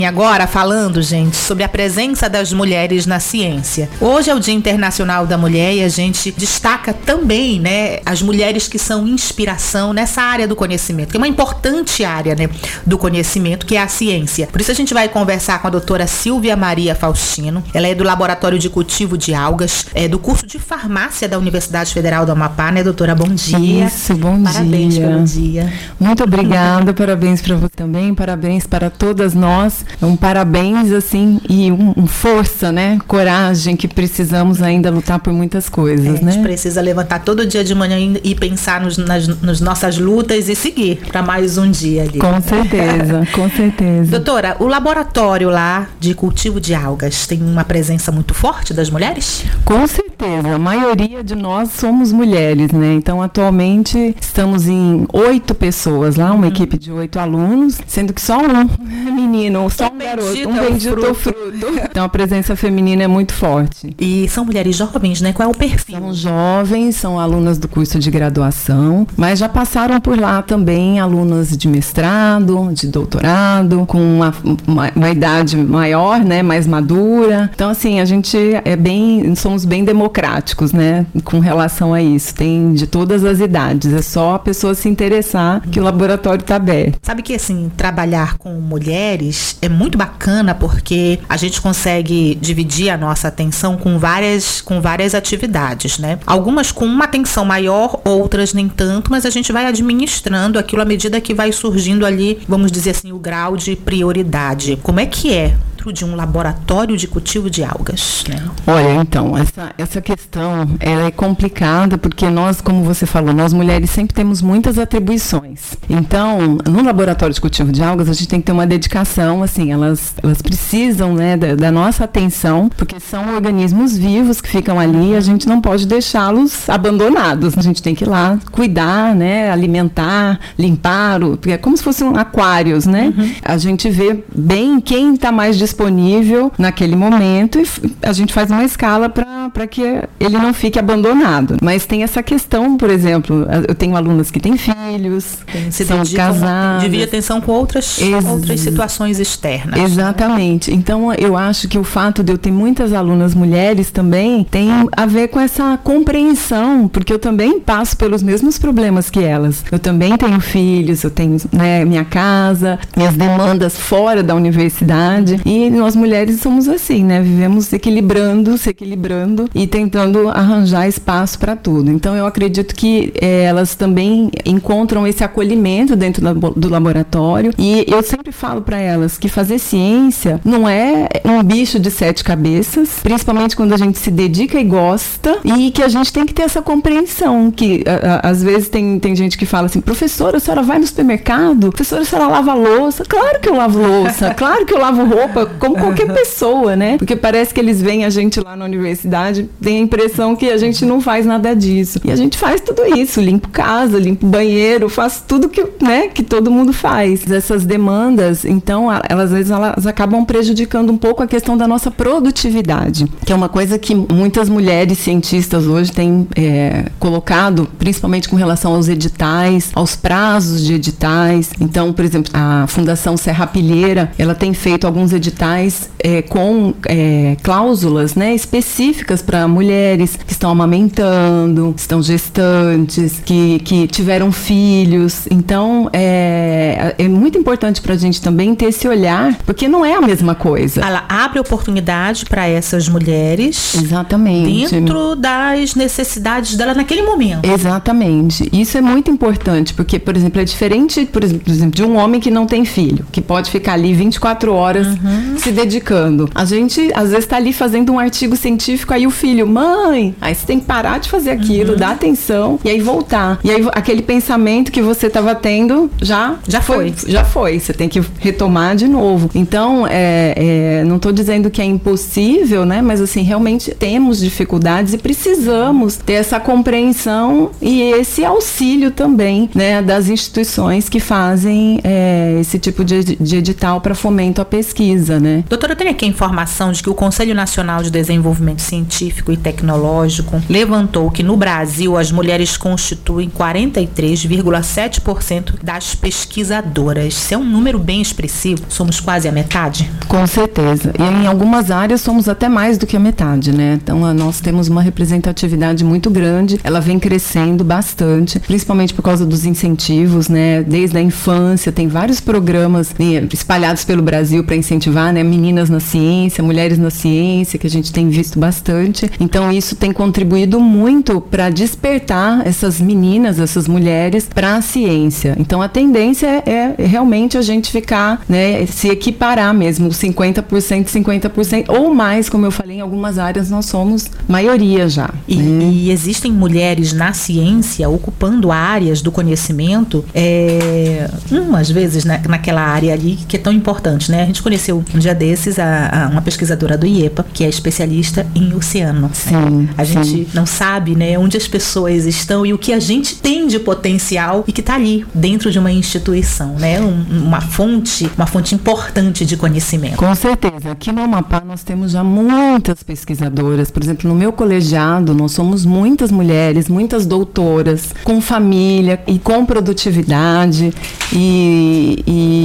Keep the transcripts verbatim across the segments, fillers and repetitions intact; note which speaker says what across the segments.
Speaker 1: E agora falando, gente, sobre a presença das mulheres na ciência. Hoje é o Dia Internacional da Mulher e a gente destaca também, né, as mulheres que são inspiração nessa área do conhecimento, que é uma importante área, né, do conhecimento, que é a ciência. Por isso a gente vai conversar com a doutora Silvia Maria Faustino. Ela é do Laboratório de Cultivo de Algas, é do curso de Farmácia da Universidade Federal do Amapá, né, doutora? Bom dia.
Speaker 2: Isso, bom
Speaker 1: Parabéns
Speaker 2: dia.
Speaker 1: Parabéns pelo dia.
Speaker 2: Muito obrigada, parabéns para você também, parabéns para todas nós. Um parabéns, assim, e um, um força, né? Coragem, que precisamos ainda lutar por muitas coisas,
Speaker 1: é,
Speaker 2: né?
Speaker 1: A gente precisa levantar todo dia de manhã e pensar nos, nas, nas nossas lutas e seguir para mais um dia ali.
Speaker 2: Com certeza, com certeza.
Speaker 1: Doutora, o laboratório lá de cultivo de algas tem uma presença muito forte das mulheres?
Speaker 2: Com certeza, a maioria de nós somos mulheres, né? Então, atualmente, estamos em oito pessoas lá, uma hum. equipe de oito alunos, sendo que só um menino, só um garoto. Um bendito fruto. fruto. Então a presença feminina é muito forte.
Speaker 1: E são mulheres jovens, né? Qual é o perfil?
Speaker 2: São jovens, são alunas do curso de graduação, mas já passaram por lá também alunas de mestrado, de doutorado, com uma, uma, uma idade maior, né? Mais madura. Então, assim, a gente é bem, somos bem democráticos, né? Com relação a isso. Tem de todas as idades. É só a pessoa se interessar que o laboratório está aberto.
Speaker 1: Sabe que, assim, trabalhar com mulheres é muito bacana porque a gente consegue dividir a nossa atenção com várias, com várias atividades, né? Algumas com uma atenção maior, outras nem tanto, mas a gente vai administrando aquilo à medida que vai surgindo ali, vamos dizer assim, o grau de prioridade. Como é que é de um laboratório de cultivo de algas, né?
Speaker 2: Olha, então, essa, essa questão ela é complicada porque nós, como você falou, nós mulheres sempre temos muitas atribuições. Então, no laboratório de cultivo de algas, a gente tem que ter uma dedicação, assim, elas, elas precisam, né, da, da nossa atenção, porque são organismos vivos que ficam ali e a gente não pode deixá-los abandonados. A gente tem que ir lá cuidar, né, alimentar, limpar, porque é como se fossem aquários, né? Uhum. A gente vê bem quem está mais disponível disponível naquele momento e a gente faz uma escala para que ele não fique abandonado. Mas tem essa questão, por exemplo, eu tenho alunas que têm filhos,
Speaker 1: Se
Speaker 2: são casadas.
Speaker 1: Divide atenção com outras, Ex- outras situações externas.
Speaker 2: Exatamente. Então, eu acho que o fato de eu ter muitas alunas mulheres também tem a ver com essa compreensão, porque eu também passo pelos mesmos problemas que elas. Eu também tenho filhos, eu tenho, né, minha casa, minhas demandas fora da universidade. E nós mulheres somos assim, né? Vivemos equilibrando, se equilibrando e tentando arranjar espaço para tudo. Então, eu acredito que é, elas também encontram esse acolhimento dentro da, do laboratório. E eu sempre falo para elas que fazer ciência não é um bicho de sete cabeças, principalmente quando a gente se dedica e gosta, e que a gente tem que ter essa compreensão, que a, a, às vezes tem, tem gente que fala assim, professora, a senhora vai no supermercado? Professora, a senhora lava louça? Claro que eu lavo louça, claro que eu lavo roupa, como qualquer pessoa, né? Porque parece que eles veem a gente lá na universidade, tem a impressão que a gente não faz nada disso. E a gente faz tudo isso, limpo casa, limpo banheiro, faço tudo que, né, que todo mundo faz. Essas demandas, então, elas, às vezes elas acabam prejudicando um pouco a questão da nossa produtividade, que é uma coisa que muitas mulheres cientistas hoje têm é, colocado, principalmente com relação aos editais, aos prazos de editais. Então, por exemplo, a Fundação Serra Pilheira, ela tem feito alguns editais É, com é, cláusulas, né, específicas para mulheres que estão amamentando, estão gestantes, que, que tiveram filhos. Então, é, é muito importante para a gente também ter esse olhar, porque não é a mesma coisa.
Speaker 1: Ela abre oportunidade para essas mulheres.
Speaker 2: Exatamente.
Speaker 1: Dentro das necessidades dela naquele momento.
Speaker 2: Exatamente. Isso é muito importante, porque, por exemplo, é diferente, por exemplo, de um homem que não tem filho, que pode ficar ali vinte e quatro horas uhum. se dedicando. A gente, às vezes, está ali fazendo um artigo científico, aí o filho, mãe, aí você tem que parar de fazer aquilo, uhum. dar atenção, e aí voltar. E aí aquele pensamento que você estava tendo, já,
Speaker 1: já foi.
Speaker 2: foi. Já foi. Você tem que retomar de novo. Então, é, é, não estou dizendo que é impossível, né? Mas, assim, realmente temos dificuldades e precisamos ter essa compreensão e esse auxílio também, né? Das instituições que fazem é, esse tipo de, de edital para fomento à pesquisa. né?
Speaker 1: Doutora, eu tenho aqui a informação de que o Conselho Nacional de Desenvolvimento Científico e Tecnológico levantou que no Brasil as mulheres constituem quarenta e três vírgula sete por cento das pesquisadoras. Isso é um número bem expressivo, somos quase a metade?
Speaker 2: Com certeza, e em algumas áreas somos até mais do que a metade, né? Então nós temos uma representatividade muito grande, ela vem crescendo bastante, principalmente por causa dos incentivos, né? Desde a infância, tem vários programas espalhados pelo Brasil para incentivar, né? Meninas na ciência, mulheres na ciência, que a gente tem visto bastante. Então isso tem contribuído muito para despertar essas meninas, essas mulheres para a ciência. Então a tendência é, é realmente a gente ficar, né, se equiparar mesmo, cinquenta por cento, cinquenta por cento ou mais, como eu falei, em algumas áreas nós somos maioria já.
Speaker 1: E,
Speaker 2: né?
Speaker 1: e existem mulheres na ciência ocupando áreas do conhecimento, é, umas vezes na, naquela área ali que é tão importante, né? A gente conheceu um dia desses a, a uma pesquisadora do I E P A, que é especialista em oceano.
Speaker 2: Sim,
Speaker 1: né? A
Speaker 2: sim.
Speaker 1: gente não sabe, né, onde as pessoas estão e o que a gente tem de potencial e que está ali dentro de uma instituição, né? Um, uma fonte, uma fonte importante de conhecimento.
Speaker 2: Com certeza. Aqui no Amapá nós temos já muitas pesquisadoras. Por exemplo, no meu colegiado nós somos muitas mulheres, muitas doutoras, com família e com produtividade e,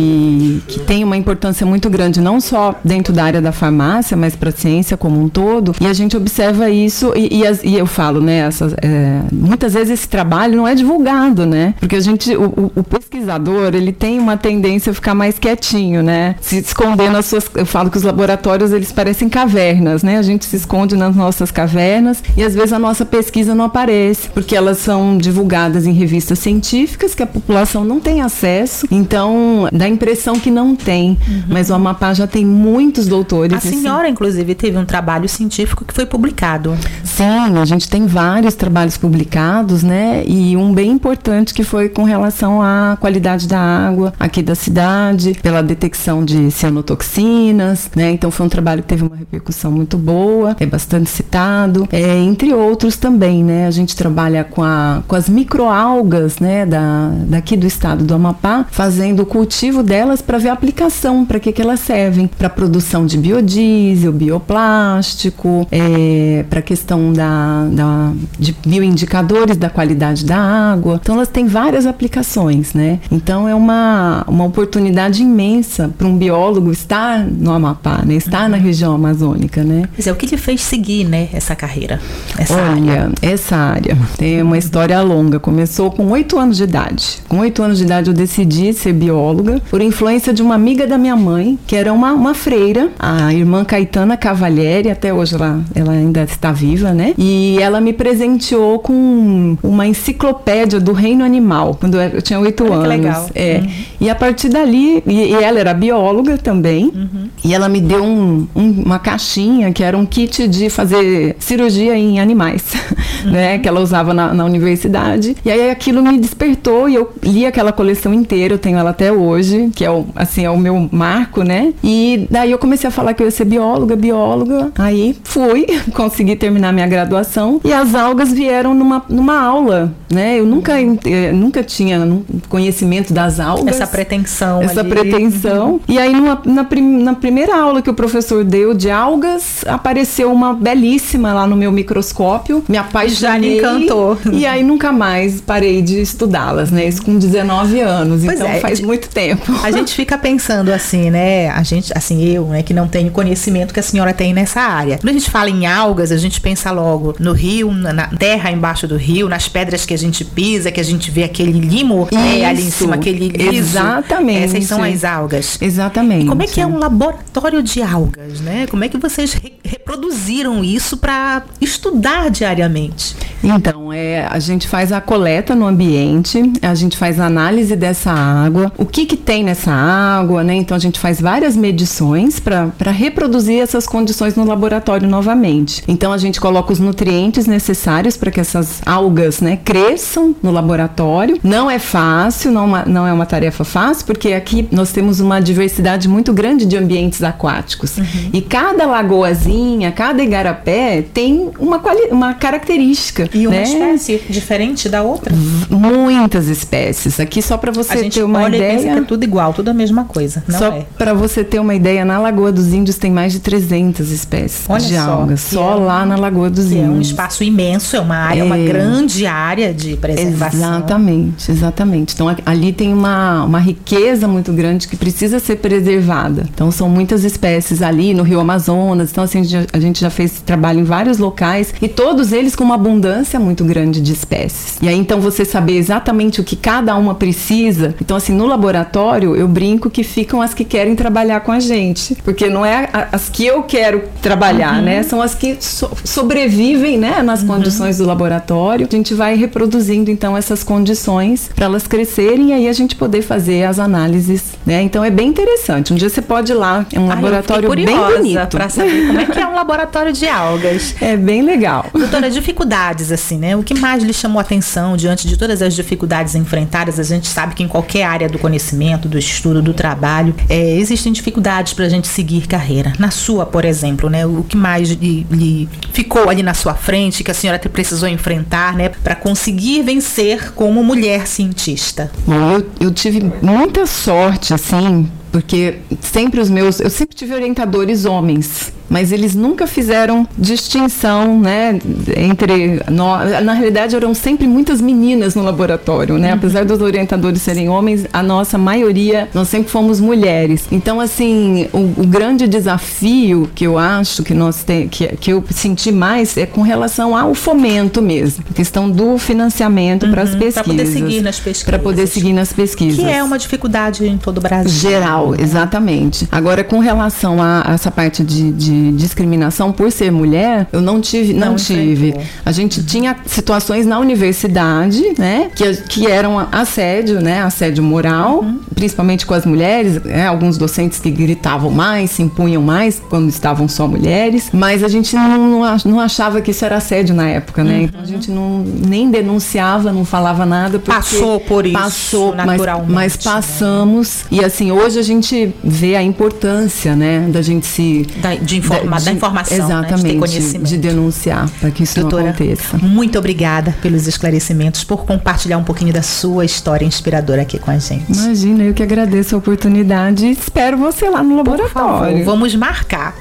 Speaker 2: e que tem uma importância muito grande, não só dentro da área da farmácia, mas para a ciência como um todo. E a gente observa isso e, e, as, e eu falo, né, essas, é, muitas vezes esse trabalho não é divulgado, né? Porque a gente, o, o pesquisador, ele tem uma tendência a ficar mais quietinho, né? Se esconder nas suas, eu falo que os laboratórios, eles parecem cavernas, né? A gente se esconde nas nossas cavernas e às vezes a nossa pesquisa não aparece, porque elas são divulgadas em revistas científicas que a população não tem acesso, então dá a impressão que não tem, uhum. Mas o Amapá já tem muitos doutores.
Speaker 1: A senhora, assim, inclusive, teve um trabalho científico que foi publicado.
Speaker 2: Sim, a gente tem vários trabalhos publicados, né? E um bem importante que foi com relação à qualidade da água aqui da cidade, pela detecção de cianotoxinas, né? Então foi um trabalho que teve uma repercussão muito boa, é bastante citado, é, entre outros também, né? A gente trabalha com, a, com as microalgas, né? Da, daqui do estado do Amapá, fazendo o cultivo delas para ver a aplicação, para que que elas servem, para produção de biodiesel, bioplástico, é, para a questão da, da, de bioindicadores da qualidade da água. Então elas têm várias aplicações, né? Então é uma, uma oportunidade imensa para um biólogo estar no Amapá, né? Estar uhum. na região amazônica, né?
Speaker 1: Mas é o que lhe fez seguir, né, essa carreira, essa
Speaker 2: Olha,
Speaker 1: área?
Speaker 2: essa área tem uma história longa. Começou com oito anos de idade. Com oito anos de idade eu decidi ser bióloga por influência de uma amiga da minha mãe, que era uma, uma freira, a irmã Caetana Cavalieri, até hoje ela, ela ainda está viva, né? E ela me presenteou com uma enciclopédia do reino animal, quando eu tinha oito anos.
Speaker 1: Que legal.
Speaker 2: É.
Speaker 1: Uhum.
Speaker 2: E a partir dali, e, e ela era bióloga também, uhum. E ela me deu um, um, uma caixinha que era um kit de fazer cirurgia em animais, uhum. né? Que ela usava na, na universidade. E aí aquilo me despertou e eu li aquela coleção inteira, eu tenho ela até hoje, que é o, assim, é o meu marco, né? E daí eu comecei a falar que eu ia ser bióloga, bióloga. Aí fui, consegui terminar minha graduação e as algas vieram numa, numa aula, né? Eu nunca, eu nunca tinha conhecimento das algas.
Speaker 1: Essa pretensão
Speaker 2: Essa
Speaker 1: ali.
Speaker 2: pretensão. Uhum. E aí numa, na, prim, na primeira aula que o professor deu de algas, apareceu uma belíssima lá no meu microscópio. Me apaixonei.
Speaker 1: Já me encantou.
Speaker 2: E aí nunca mais parei de estudá-las, né? Isso com dezenove anos.
Speaker 1: Pois
Speaker 2: então
Speaker 1: é,
Speaker 2: faz muito tempo.
Speaker 1: A gente fica pensando assim, né? A gente, assim, eu, né, que não tenho conhecimento que a senhora tem nessa área. Quando a gente fala em algas, a gente pensa logo no rio, na terra embaixo do rio, nas pedras que a gente pisa, que a gente vê aquele limo, né, ali em cima, aquele liso.
Speaker 2: Exatamente.
Speaker 1: Essas são as algas.
Speaker 2: Exatamente.
Speaker 1: E como é que é um laboratório de algas, né? Como é que vocês re- reproduziram isso para estudar diariamente?
Speaker 2: Então, é, a gente faz a coleta no ambiente, a gente faz a análise dessa água, o que que tem nessa água, né? Então a gente faz várias medições para reproduzir essas condições no laboratório novamente. Então a gente coloca os nutrientes necessários para que essas algas, né, cresçam no laboratório. Não é fácil, não, uma, não é uma tarefa fácil, porque aqui nós temos uma diversidade muito grande de ambientes aquáticos. Uhum. E cada lagoazinha, cada igarapé tem uma, quali- uma característica.
Speaker 1: E uma
Speaker 2: né?
Speaker 1: espécie diferente da outra?
Speaker 2: Muitas espécies. Aqui só para você
Speaker 1: a gente
Speaker 2: ter uma
Speaker 1: olha
Speaker 2: ideia.
Speaker 1: E pensa que é tudo igual, tudo a mesma coisa. Não
Speaker 2: só
Speaker 1: é.
Speaker 2: para você ter uma ideia, na Lagoa dos Índios tem mais de trezentas espécies
Speaker 1: Olha
Speaker 2: de
Speaker 1: só,
Speaker 2: algas. Só
Speaker 1: é,
Speaker 2: lá na Lagoa dos Índios.
Speaker 1: É um espaço imenso, é uma área,
Speaker 2: é,
Speaker 1: uma grande área de preservação.
Speaker 2: Exatamente, exatamente. Então ali tem uma, uma riqueza muito grande que precisa ser preservada. Então são muitas espécies ali no Rio Amazonas. Então assim, a gente já fez trabalho em vários locais e todos eles com uma abundância muito grande de espécies. E aí então você saber exatamente o que cada uma precisa. Então assim, no laboratório eu brinco que ficam as que querem trabalhar com a gente, porque não é as que eu quero trabalhar, uhum. né? São as que so- sobrevivem, né, nas uhum. condições do laboratório. A gente vai reproduzindo então essas condições para elas crescerem e aí a gente poder fazer as análises, né? Então é bem interessante. Um dia você pode ir lá, é um Ai, laboratório bem bonito
Speaker 1: para saber como é que é um laboratório de algas.
Speaker 2: É bem legal.
Speaker 1: Doutora, dificuldades assim, né? O que mais lhe chamou a atenção diante de todas as dificuldades enfrentadas? A gente sabe que em qualquer área do conhecimento, do estudo, do trabalho, é, existem dificuldades para a gente seguir carreira. Na sua, por exemplo, né? O que mais lhe, lhe ficou ali na sua frente, que a senhora precisou enfrentar, né? Para conseguir vencer como mulher cientista?
Speaker 2: Bom, eu, eu tive muita sorte, assim, porque sempre os meus... Eu sempre tive orientadores homens, mas eles nunca fizeram distinção, né, entre nós. Na realidade, eram sempre muitas meninas no laboratório, né? Uhum. Apesar dos orientadores serem homens, a nossa maioria, nós sempre fomos mulheres. Então, assim, o, o grande desafio que eu acho que nós tem, que, que eu senti mais é com relação ao fomento mesmo, a questão do financiamento uhum, para as pesquisas. Para
Speaker 1: poder seguir nas pesquisas.
Speaker 2: Para poder seguir nas pesquisas.
Speaker 1: Que é uma dificuldade em todo o Brasil.
Speaker 2: Geral, exatamente. Agora, com relação a, a essa parte de, de discriminação por ser mulher, eu não tive, não, não tive. A gente uhum. tinha situações na universidade, né, que, que eram assédio, né, assédio moral, uhum. principalmente com as mulheres, né, alguns docentes que gritavam mais, se impunham mais quando estavam só mulheres, mas a gente não, não achava que isso era assédio na época, né, uhum. então a gente não, nem denunciava, não falava nada.
Speaker 1: Passou por isso,
Speaker 2: passou,
Speaker 1: naturalmente.
Speaker 2: Mas, mas passamos, né? E assim, hoje a gente vê a importância, né, da gente se...
Speaker 1: Da, de informar. Da informação,
Speaker 2: exatamente,
Speaker 1: né, de ter conhecimento.
Speaker 2: De denunciar, para que isso
Speaker 1: Doutora,
Speaker 2: não aconteça.
Speaker 1: Muito obrigada pelos esclarecimentos, por compartilhar um pouquinho da sua história inspiradora aqui com a gente.
Speaker 2: Imagina, eu que agradeço a oportunidade e espero você lá no laboratório.
Speaker 1: Por favor, vamos marcar.